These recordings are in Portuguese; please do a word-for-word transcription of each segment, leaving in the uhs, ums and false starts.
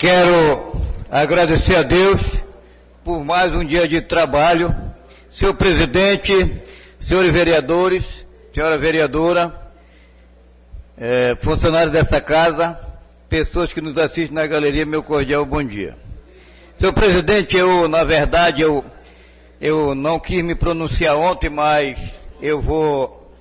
Quero agradecer a Deus por mais um dia de trabalho. Senhor presidente, senhores vereadores, senhora vereadora, é, funcionários dessa casa, pessoas que nos assistem na galeria, meu cordial bom dia. Senhor presidente, eu, na verdade, eu, eu não quis me pronunciar ontem, mas eu vou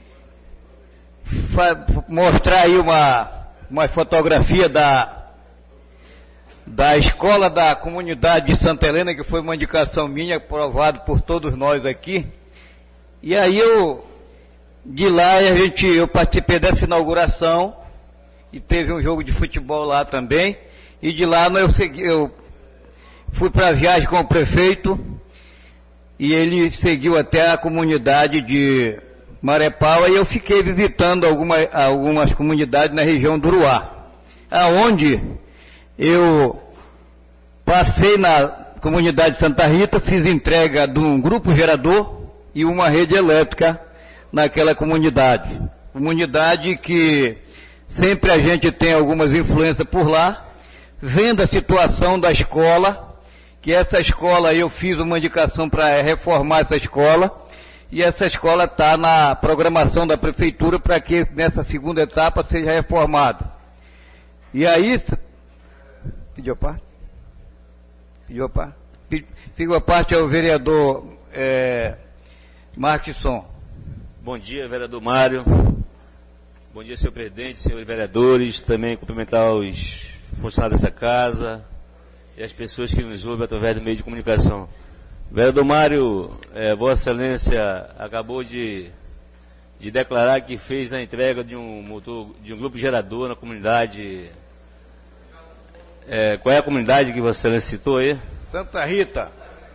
mostrar aí uma, uma fotografia da da escola da comunidade de Santa Helena, que foi uma indicação minha, aprovado por todos nós aqui. E aí eu, de lá, a gente, eu participei dessa inauguração, e teve um jogo de futebol lá também, e de lá eu, segui, eu fui para a viagem com o prefeito, e ele seguiu até a comunidade de Marepau, e eu fiquei visitando alguma, algumas comunidades na região do Uruá, aonde eu passei na comunidade de Santa Rita, fiz entrega de um grupo gerador e uma rede elétrica naquela comunidade. Comunidade que sempre a gente tem algumas influências por lá, vendo a situação da escola, que essa escola eu fiz uma indicação para reformar essa escola, e essa escola está na programação da prefeitura para que nessa segunda etapa seja reformada. E aí, pediu a parte? Pediu a parte? Pediu a parte ao vereador é, Marquisson. Bom dia, vereador Mário. Bom dia, senhor presidente, senhores vereadores. Também cumprimentar os funcionários dessa casa e as pessoas que nos ouvem através do meio de comunicação. Vereador Mário, é, Vossa Excelência acabou de, de declarar que fez a entrega de um motor, de um grupo gerador na comunidade. É, qual é a comunidade que Vossa Excelência citou aí? Santa Rita.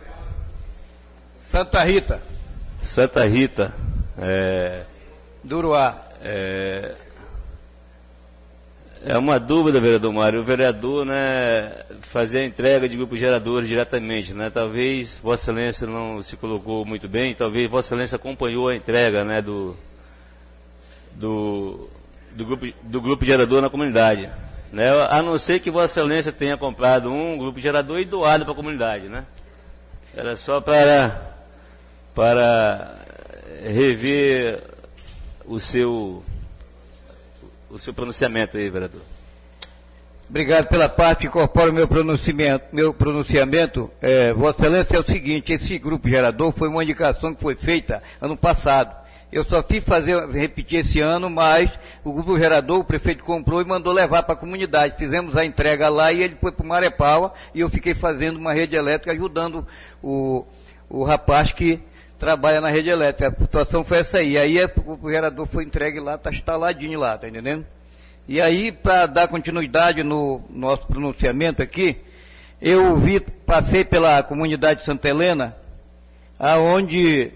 Santa Rita. Santa Rita. É, do Uruá. É, é uma dúvida, vereador Mário. O vereador, né, fazer a entrega de grupos geradores diretamente, né? Talvez Vossa Excelência não se colocou muito bem, talvez Vossa Excelência acompanhou a entrega, né, do, do, do, grupo, do grupo gerador na comunidade. Né, a não ser que Vossa Excelência tenha comprado um grupo gerador e doado para a comunidade, né? Era só para, para rever o seu, o seu pronunciamento aí, vereador. Obrigado pela parte, incorporo o meu pronunciamento. Meu pronunciamento, é, Vossa Excelência, é o seguinte: esse grupo gerador foi uma indicação que foi feita ano passado. Eu só fiz fazer, repetir esse ano, mas o grupo gerador, o prefeito comprou e mandou levar para a comunidade. Fizemos a entrega lá e ele foi para o Marepau e eu fiquei fazendo uma rede elétrica, ajudando o, o rapaz que trabalha na rede elétrica. A situação foi essa aí. Aí o gerador foi entregue lá, está instaladinho lá, tá entendendo? E aí, para dar continuidade no nosso pronunciamento aqui, eu vi, passei pela comunidade de Santa Helena, aonde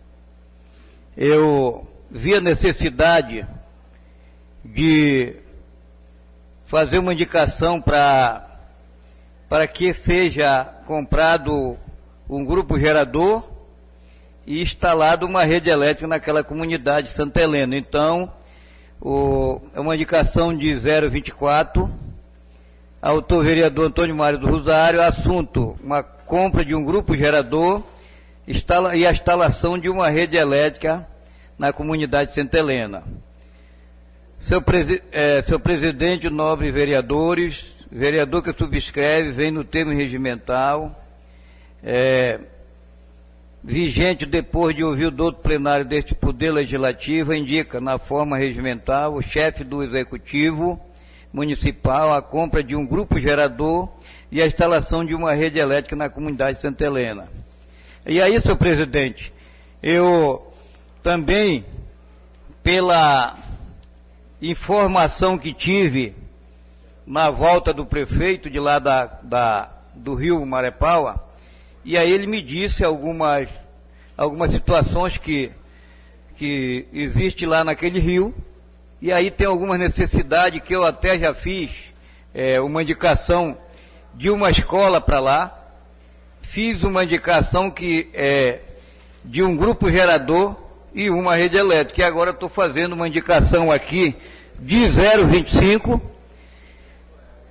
eu vi a necessidade de fazer uma indicação para para que seja comprado um grupo gerador e instalado uma rede elétrica naquela comunidade de Santa Helena. Então, o, é uma indicação de zero vinte e quatro, autor vereador Antônio Mário do Rosário, assunto, uma compra de um grupo gerador Instala, e a instalação de uma rede elétrica na comunidade de Santa Helena. Seu, presi, é, seu presidente, nobres vereadores, vereador que subscreve, vem no termo regimental, é, vigente depois de ouvir o douto plenário deste Poder Legislativo, indica na forma regimental o chefe do Executivo Municipal a compra de um grupo gerador e a instalação de uma rede elétrica na comunidade de Santa Helena. E aí, senhor presidente, eu também, pela informação que tive na volta do prefeito de lá da, da, do Rio Marepau, e aí ele me disse algumas, algumas situações que, que existe lá naquele rio, e aí tem algumas necessidades que eu até já fiz é, uma indicação de uma escola para lá, fiz uma indicação que é de um grupo gerador e uma rede elétrica. E agora estou fazendo uma indicação aqui de zero vinte e cinco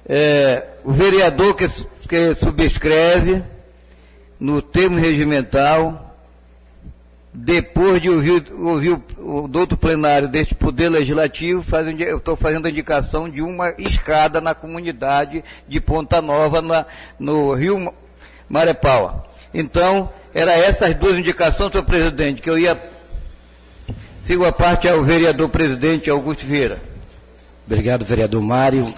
É, o vereador que, que subscreve no termo regimental, depois de ouvir, ouvir o, o doutor plenário deste Poder Legislativo, faz, eu estou fazendo a indicação de uma escada na comunidade de Ponta Nova, na, no Rio Marepaua. Então, era essas duas indicações, senhor presidente, que eu ia... Sigo a parte ao vereador presidente Augusto Vieira. Obrigado, vereador Mário.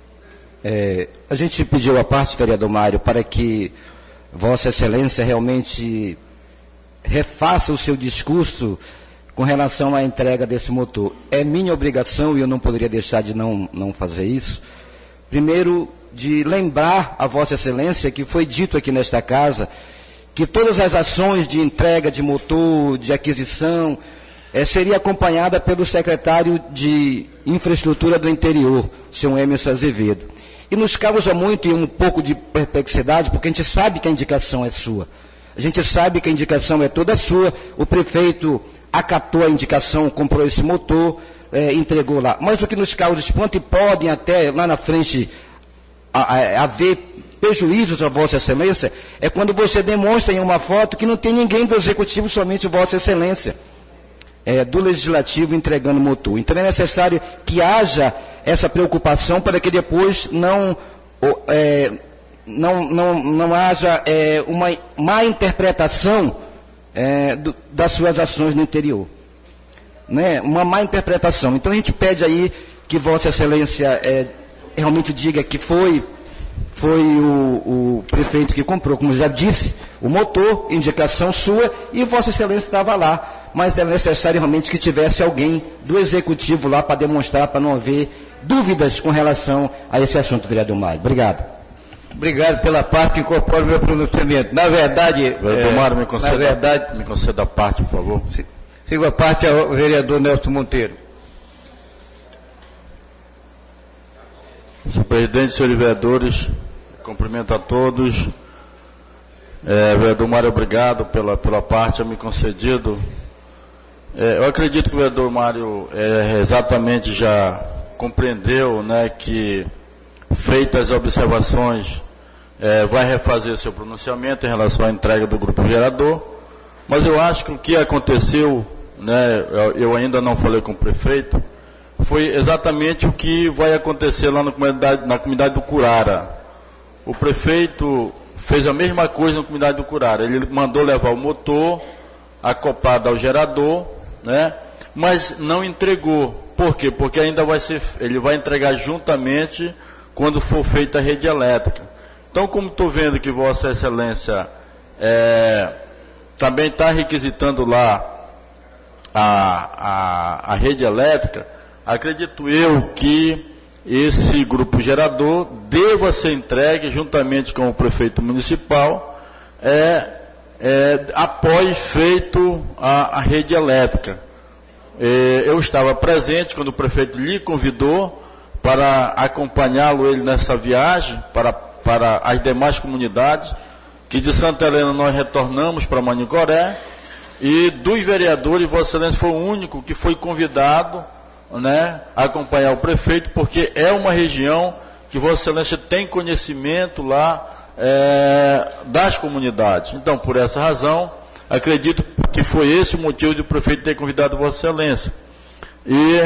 É, a gente pediu a parte, vereador Mário, para que Vossa Excelência realmente refaça o seu discurso com relação à entrega desse motor. É minha obrigação, e eu não poderia deixar de não, não fazer isso, primeiro, de lembrar a Vossa Excelência que foi dito aqui nesta casa que todas as ações de entrega de motor, de aquisição, é, seria acompanhada pelo secretário de Infraestrutura do Interior, senhor Emerson Azevedo. E nos causa muito e um pouco de perplexidade, porque a gente sabe que a indicação é sua. A gente sabe que a indicação é toda sua, o prefeito acatou a indicação, comprou esse motor, é, entregou lá. Mas o que nos causa espanto, e podem até lá na frente a, a, haver prejuízos a Vossa Excelência, é quando você demonstra em uma foto que não tem ninguém do Executivo, somente Vossa Excelência, é, do Legislativo entregando motor. Então é necessário que haja essa preocupação para que depois não... É, Não, não, não haja é, uma má interpretação é, do, das suas ações no interior. Né? Uma má interpretação. Então a gente pede aí que Vossa Excelência é, realmente diga que foi, foi o, o prefeito que comprou, como já disse, o motor, indicação sua, e Vossa Excelência estava lá. Mas é necessário realmente que tivesse alguém do Executivo lá para demonstrar, para não haver dúvidas com relação a esse assunto, vereador Mário. Obrigado. Obrigado pela parte que incorpora o meu pronunciamento. Na verdade... Vereador é, Mário, me conceda, na verdade, me conceda a parte, por favor. Sigo a parte ao vereador Nelson Monteiro. Senhor presidente, senhores vereadores, cumprimento a todos. É, vereador Mário, obrigado pela, pela parte a me concedido. É, eu acredito que o vereador Mário é, exatamente já compreendeu, né, que... feitas as observações, é, vai refazer seu pronunciamento em relação à entrega do grupo gerador, mas eu acho que o que aconteceu, né, eu, eu ainda não falei com o prefeito, foi exatamente o que vai acontecer lá na comunidade, na comunidade do Curara. O prefeito fez a mesma coisa na comunidade do Curara, ele mandou levar o motor acoplado ao gerador, né, mas não entregou. Por quê? Porque ainda vai ser, ele vai entregar juntamente quando for feita a rede elétrica. Então, como estou vendo que Vossa Excelência é, também está requisitando lá a, a, a rede elétrica, acredito eu que esse grupo gerador deva ser entregue juntamente com o prefeito municipal, é, é, após feito a, a rede elétrica. É, eu estava presente quando o prefeito lhe convidou para acompanhá-lo ele nessa viagem, para, para as demais comunidades, que de Santa Helena nós retornamos para Manicoré, e dos vereadores, Vossa Excelência foi o único que foi convidado, né, a acompanhar o prefeito, porque é uma região que Vossa Excelência tem conhecimento lá é, das comunidades. Então, por essa razão, acredito que foi esse o motivo do prefeito ter convidado Vossa Excelência. E...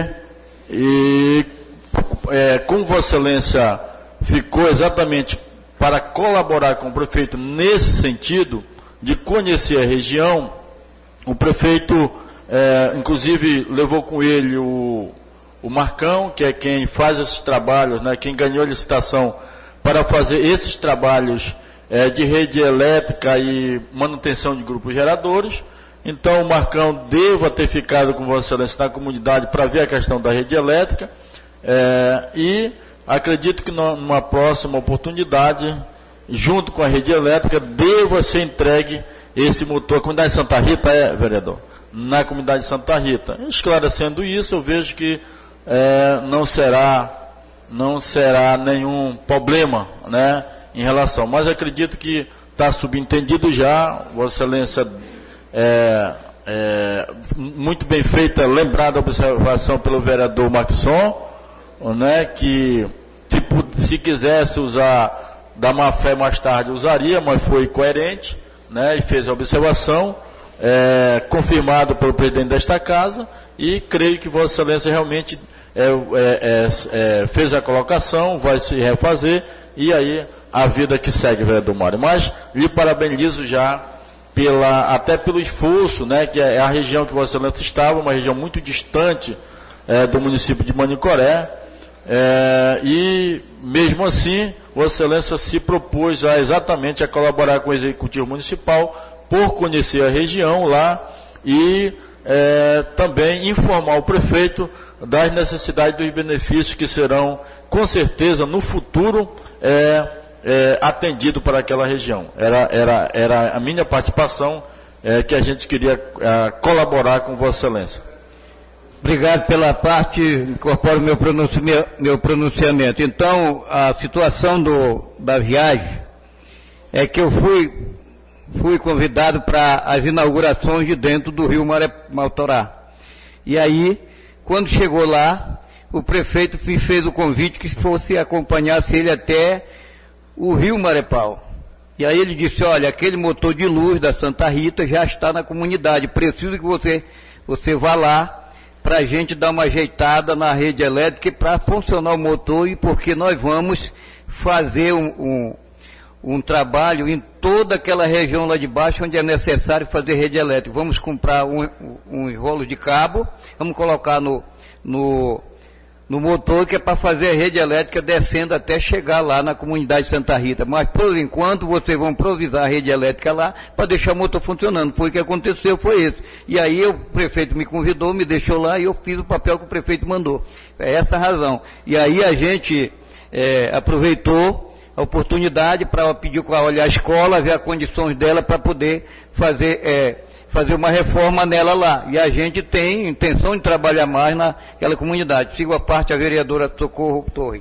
e É, como Vossa Excelência ficou exatamente para colaborar com o prefeito nesse sentido, de conhecer a região, o prefeito, é, inclusive, levou com ele o, o Marcão, que é quem faz esses trabalhos, né, quem ganhou a licitação para fazer esses trabalhos é, de rede elétrica e manutenção de grupos geradores. Então, o Marcão deva ter ficado com Vossa Excelência na comunidade para ver a questão da rede elétrica. É, e acredito que numa próxima oportunidade, junto com a rede elétrica, deva ser entregue esse motor. A comunidade de Santa Rita, é, vereador? Na comunidade de Santa Rita. Esclarecendo isso, eu vejo que é, não será, não será nenhum problema, né, em relação. Mas acredito que está subentendido já, Vossa Excelência, é, é, muito bem feita, lembrada a observação pelo vereador Maxson, né, que tipo, se quisesse usar da má fé mais tarde usaria, mas foi coerente, né, e fez a observação, é, confirmado pelo presidente desta casa, e creio que Vossa Excelência realmente é, é, é, fez a colocação, vai se refazer, e aí a vida que segue, vereador Mário. Mas lhe parabenizo já pela, até pelo esforço, né, que é a região que Vossa Excelência estava, uma região muito distante é, do município de Manicoré, é, e mesmo assim Vossa Excelência se propôs a, exatamente a colaborar com o Executivo Municipal por conhecer a região lá e é, também informar o prefeito das necessidades dos benefícios que serão, com certeza, no futuro, é, é, atendido para aquela região. Era, era, era a minha participação é, que a gente queria é, colaborar com Vossa Excelência. Obrigado pela parte, incorporo meu pronunciamento. Meu pronunciamento. Então, a situação do, da viagem é que eu fui, fui convidado para as inaugurações de dentro do Rio Maré-Mautorá. E aí, quando chegou lá, o prefeito me fez o convite que fosse acompanhasse ele até o Rio Marepau. E aí ele disse, olha, aquele motor de luz da Santa Rita já está na comunidade, preciso que você, você vá lá para a gente dar uma ajeitada na rede elétrica para funcionar o motor, e porque nós vamos fazer um, um, um trabalho em toda aquela região lá de baixo onde é necessário fazer rede elétrica. Vamos comprar um, um rolo de cabo, vamos colocar no, no, no motor, que é para fazer a rede elétrica descendo até chegar lá na comunidade Santa Rita. Mas, por enquanto, vocês vão improvisar a rede elétrica lá para deixar o motor funcionando. Foi o que aconteceu, foi isso. E aí o prefeito me convidou, me deixou lá e eu fiz o papel que o prefeito mandou. É essa a razão. E aí a gente é, aproveitou a oportunidade para pedir para olhar a escola, ver as condições dela para poder fazer... É, fazer uma reforma nela lá. E a gente tem intenção de trabalhar mais naquela comunidade. Sigo a parte a vereadora Socorro Torre.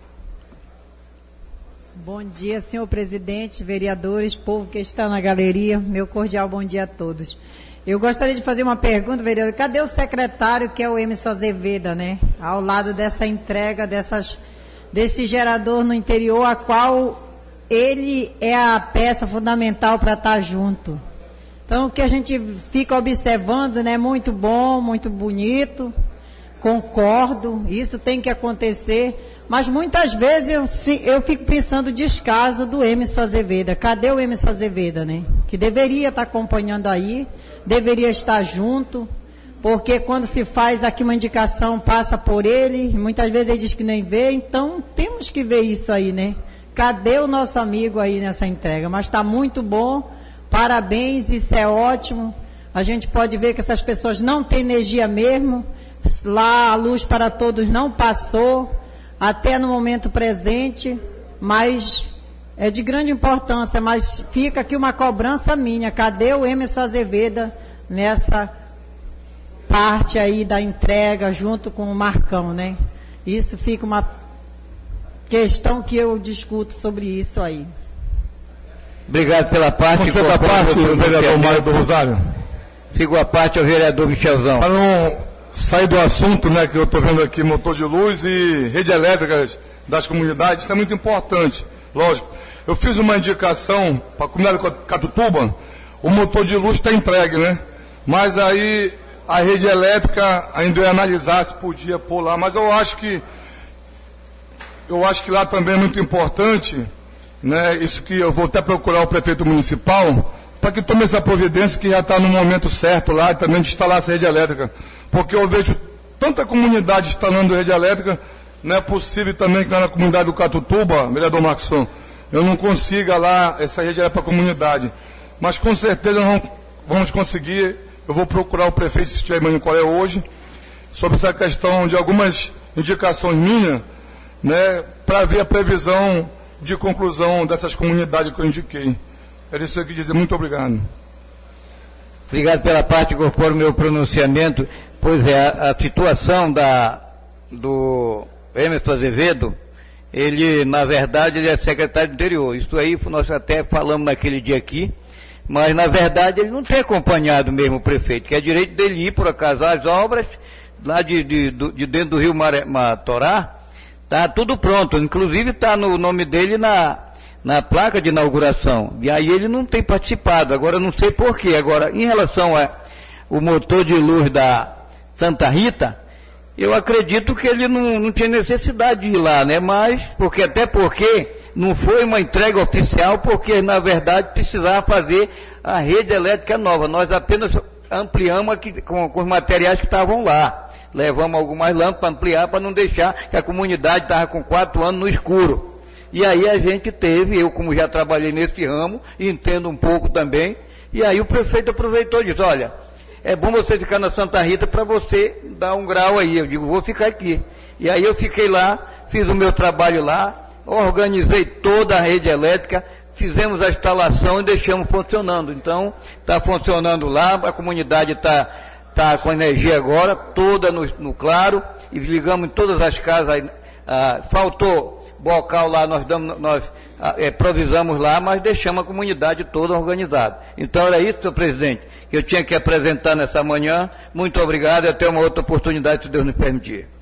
Bom dia, senhor presidente, vereadores, povo que está na galeria. Meu cordial bom dia a todos. Eu gostaria de fazer uma pergunta, vereador. Cadê o secretário, que é o Emerson Azevedo, né? Ao lado dessa entrega dessas, desse gerador no interior, a qual ele é a peça fundamental para estar junto. Então, o que a gente fica observando, né, muito bom, muito bonito, concordo, isso tem que acontecer, mas muitas vezes eu, eu fico pensando descaso do Emerson Azevedo. Cadê o Emerson Azevedo, né? Que deveria estar acompanhando aí, deveria estar junto, porque quando se faz aqui uma indicação, passa por ele, muitas vezes ele diz que nem vê, então temos que ver isso aí, né? Cadê o nosso amigo aí nessa entrega? Mas está muito bom. Parabéns, isso é ótimo. A gente pode ver que essas pessoas não têm energia mesmo. Lá a luz para todos não passou, até no momento presente, mas é de grande importância. Mas fica aqui uma cobrança minha. Cadê o Emerson Azevedo nessa parte aí da entrega junto com o Marcão, né? Isso fica uma questão que eu discuto sobre isso aí. Obrigado pela parte. Conceda a parte, o vereador Mário do Rosário. Sigo a parte ao vereador Michelzão. Para não sair do assunto, né, que eu estou vendo aqui, motor de luz e rede elétrica das comunidades, isso é muito importante, lógico. Eu fiz uma indicação para a comunidade de Catutuba, o motor de luz está entregue, né? Mas aí a rede elétrica ainda ia analisar se podia pôr lá, mas eu acho que eu acho que lá também é muito importante, né, isso que eu vou até procurar o prefeito municipal, para que tome essa providência que já está no momento certo lá, e também de instalar essa rede elétrica. Porque eu vejo tanta comunidade instalando rede elétrica, não é possível também que lá na comunidade do Catutuba, vereador Marcos, eu não consiga lá essa rede elétrica para a comunidade. Mas com certeza nós vamos conseguir, eu vou procurar o prefeito, se estiver em Manicoré hoje, sobre essa questão de algumas indicações minhas, né, para ver a previsão de conclusão dessas comunidades que eu indiquei. Era isso que eu queria dizer. Muito obrigado. Obrigado pela parte, incorporo o meu pronunciamento. Pois é, a, a situação da, do Emerson Azevedo, ele, na verdade, ele é secretário do interior. Isso aí nós até falamos naquele dia aqui, mas, na verdade, ele não tem acompanhado mesmo o prefeito, que é direito dele ir, por acaso, às obras, lá de, de, de dentro do Rio Maré-Mautorá, Está tudo pronto, inclusive está no nome dele na, na placa de inauguração. E aí ele não tem participado, agora eu não sei porquê. Agora, em relação ao motor de luz da Santa Rita, eu acredito que ele não, não tinha necessidade de ir lá, né? Mas, porque, até porque não foi uma entrega oficial, porque na verdade precisava fazer a rede elétrica nova. Nós apenas ampliamos aqui com, com os materiais que estavam lá. Levamos algumas lâmpadas para ampliar, para não deixar que a comunidade estava com quatro anos no escuro. E aí a gente teve, eu como já trabalhei nesse ramo, entendo um pouco também, e aí o prefeito aproveitou e disse, olha, é bom você ficar na Santa Rita para você dar um grau aí. Eu digo, vou ficar aqui. E aí eu fiquei lá, fiz o meu trabalho lá, organizei toda a rede elétrica, fizemos a instalação e deixamos funcionando. Então, está funcionando lá, a comunidade está tá com energia agora, toda no, no claro, e ligamos em todas as casas. Ah, faltou bocal lá, nós, damos, nós ah, é, provisamos lá, mas deixamos a comunidade toda organizada. Então era isso, senhor presidente, que eu tinha que apresentar nessa manhã. Muito obrigado e até uma outra oportunidade, se Deus nos permitir.